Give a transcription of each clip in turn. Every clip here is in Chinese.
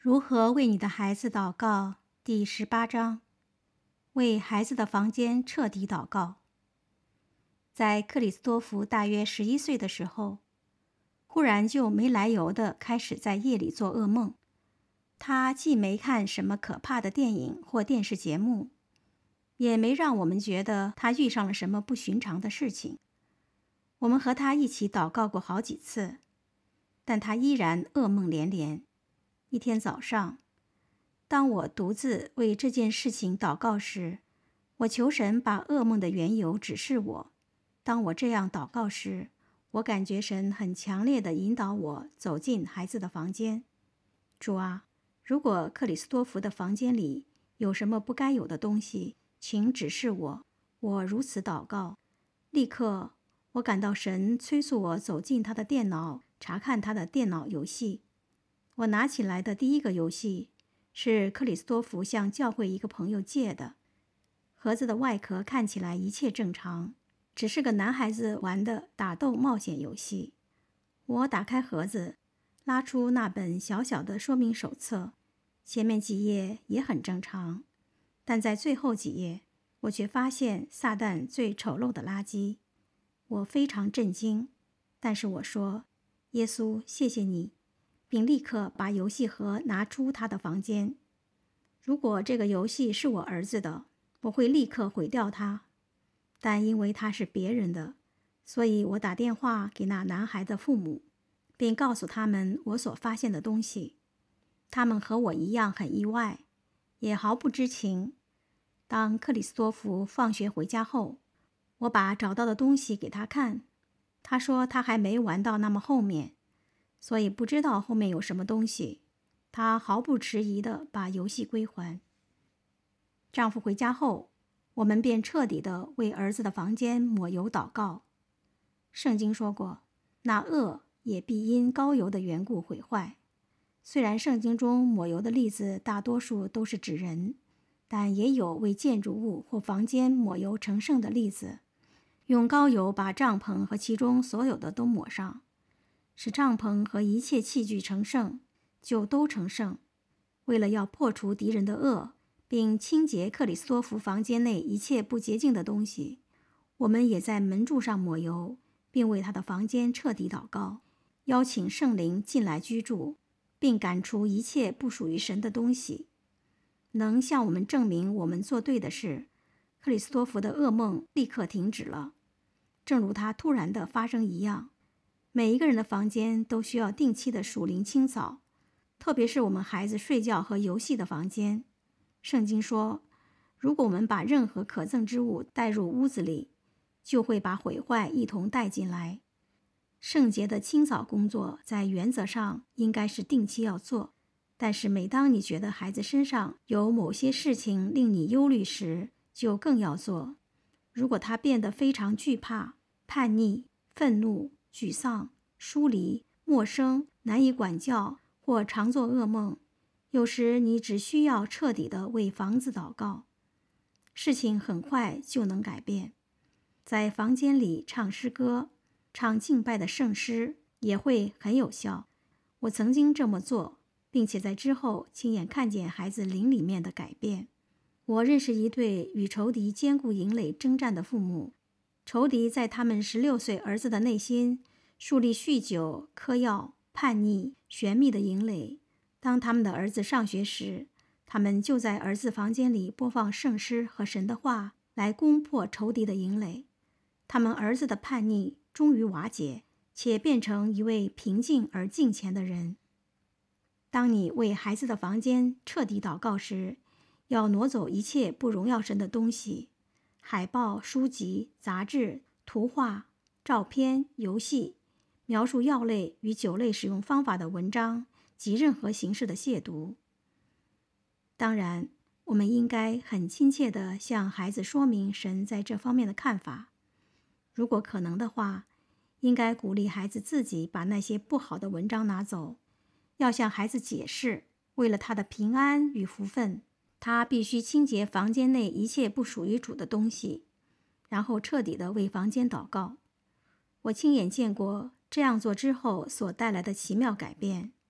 如何为你的孩子祷告？第18章，为孩子的房间彻底祷告。在克里斯多福大约11岁的时候，忽然就没来由地开始在夜里做噩梦。他既没看什么可怕的电影或电视节目，也没让我们觉得他遇上了什么不寻常的事情。我们和他一起祷告过好几次，但他依然噩梦连连。一天早上，当我独自为这件事情祷告时，我求神把噩梦的缘由指示我。当我这样祷告时，我感觉神很强烈地引导我走进孩子的房间。主啊，如果克里斯多福的房间里有什么不该有的东西，请指示我。我如此祷告，立刻我感到神催促我走进他的电脑，查看他的电脑游戏。我拿起来的第一个游戏是克里斯多福向教会一个朋友借的。盒子的外壳看起来一切正常，只是个男孩子玩的打斗冒险游戏。我打开盒子，拉出那本小小的说明手册，前面几页也很正常，但在最后几页，我却发现撒旦最丑陋的垃圾。我非常震惊，但是我说：“耶稣，谢谢你。”并立刻把游戏盒拿出他的房间。如果这个游戏是我儿子的，我会立刻毁掉它，但因为他是别人的，所以我打电话给那男孩的父母，并告诉他们我所发现的东西。他们和我一样很意外，也毫不知情。当克里斯多福放学回家后，我把找到的东西给他看，他说他还没玩到那么后面，所以不知道后面有什么东西。他毫不迟疑地把游戏归还。丈夫回家后，我们便彻底地为儿子的房间抹油祷告。圣经说过，那恶也必因膏油的缘故毁坏。虽然圣经中抹油的例子大多数都是指人，但也有为建筑物或房间抹油成圣的例子，用膏油把帐篷和其中所有的都抹上，使帐篷和一切器具成圣，就都成圣。为了要破除敌人的恶，并清洁克里斯多福房间内一切不洁净的东西，我们也在门柱上抹油，并为他的房间彻底祷告，邀请圣灵进来居住，并赶除一切不属于神的东西。能向我们证明我们做对的事，克里斯多福的噩梦立刻停止了，正如它突然的发生一样。每一个人的房间都需要定期的属灵清扫，特别是我们孩子睡觉和游戏的房间。圣经说，如果我们把任何可憎之物带入屋子里，就会把毁坏一同带进来。圣洁的清扫工作在原则上应该是定期要做，但是每当你觉得孩子身上有某些事情令你忧虑时，就更要做。如果他变得非常惧怕、叛逆、愤怒、沮丧、疏离、陌生、难以管教或常做噩梦，有时你只需要彻底地为房子祷告，事情很快就能改变。在房间里唱诗歌、唱敬拜的圣诗也会很有效。我曾经这么做，并且在之后亲眼看见孩子灵里面的改变。我认识一对与仇敌坚固营垒征战的父母，仇敌在他们16岁儿子的内心树立酗酒、嗑药、叛逆、玄秘的营垒。当他们的儿子上学时，他们就在儿子房间里播放圣诗和神的话，来攻破仇敌的营垒。他们儿子的叛逆终于瓦解，且变成一位平静而敬虔的人。当你为孩子的房间彻底祷告时，要挪走一切不荣耀神的东西，海报、书籍、杂志、图画、照片、游戏，描述药类与酒类使用方法的文章及任何形式的亵渎。当然，我们应该很亲切地向孩子说明神在这方面的看法。如果可能的话，应该鼓励孩子自己把那些不好的文章拿走，要向孩子解释，为了他的平安与福分，他必须清洁房间内一切不属于主的东西，然后彻底地为房间祷告。我亲眼见过这样做之后所带来的奇妙改变。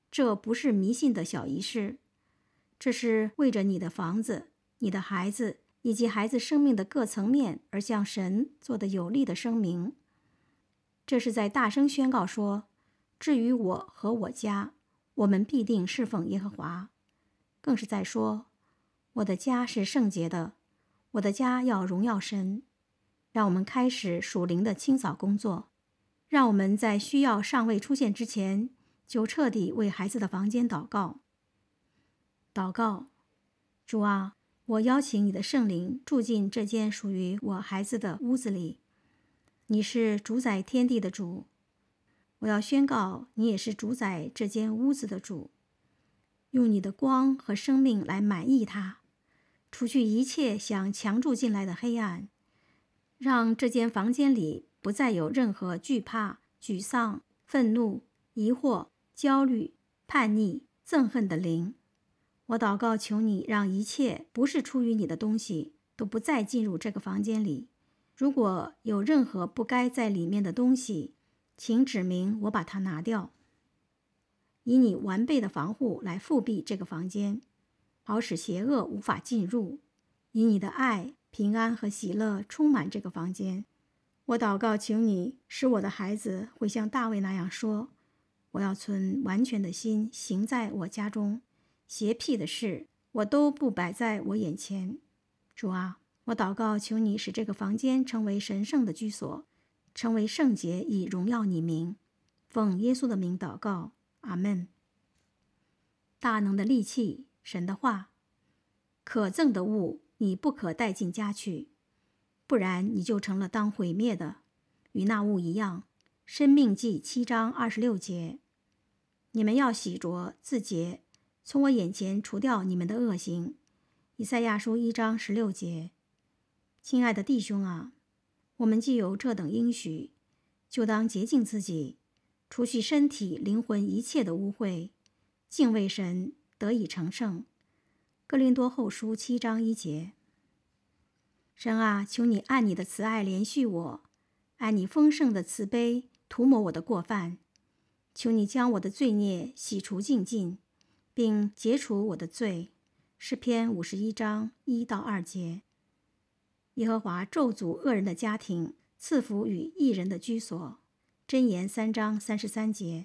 这不是迷信的小仪式，这是为着你的房子、你的孩子以及孩子生命的各层面而向神做的有力的声明。这是在大声宣告说，至于我和我家，我们必定侍奉耶和华。更是在说，我的家是圣洁的，我的家要荣耀神。让我们开始属灵的清扫工作，让我们在需要尚未出现之前，就彻底为孩子的房间祷告。祷告，主啊，我邀请你的圣灵住进这间属于我孩子的屋子里。你是主宰天地的主，我要宣告你也是主宰这间屋子的主。用你的光和生命来满溢它，除去一切想强住进来的黑暗，让这间房间里不再有任何惧怕、沮丧、愤怒、疑惑、焦虑、叛逆、憎恨的灵。我祷告求你让一切不是出于你的东西都不再进入这个房间里。如果有任何不该在里面的东西，请指明，我把它拿掉。以你完备的防护来复辟这个房间，好使邪恶无法进入。以你的爱、平安和喜乐充满这个房间。我祷告求你使我的孩子会像大卫那样说，我要存完全的心行在我家中，邪僻的事我都不摆在我眼前。主啊，我祷告求你使这个房间成为神圣的居所，成为圣洁，以荣耀你名。奉耶稣的名祷告，阿们。大能的利器，神的话，可憎的物你不可带进家去，不然你就成了当毁灭的，与那物一样。申命记7章26节。你们要洗濯自洁，从我眼前除掉你们的恶行。以赛亚书1章16节。亲爱的弟兄啊，我们既有这等应许，就当洁净自己，除去身体、灵魂一切的污秽，敬畏神，得以成圣。哥林多后书7章1节。神啊，求你按你的慈爱怜恤我，按你丰盛的慈悲涂抹我的过犯。求你将我的罪孽洗除净尽，并解除我的罪。诗篇51章1到2节。耶和华咒诅恶人的家庭，赐福与义人的居所。箴言3章33节。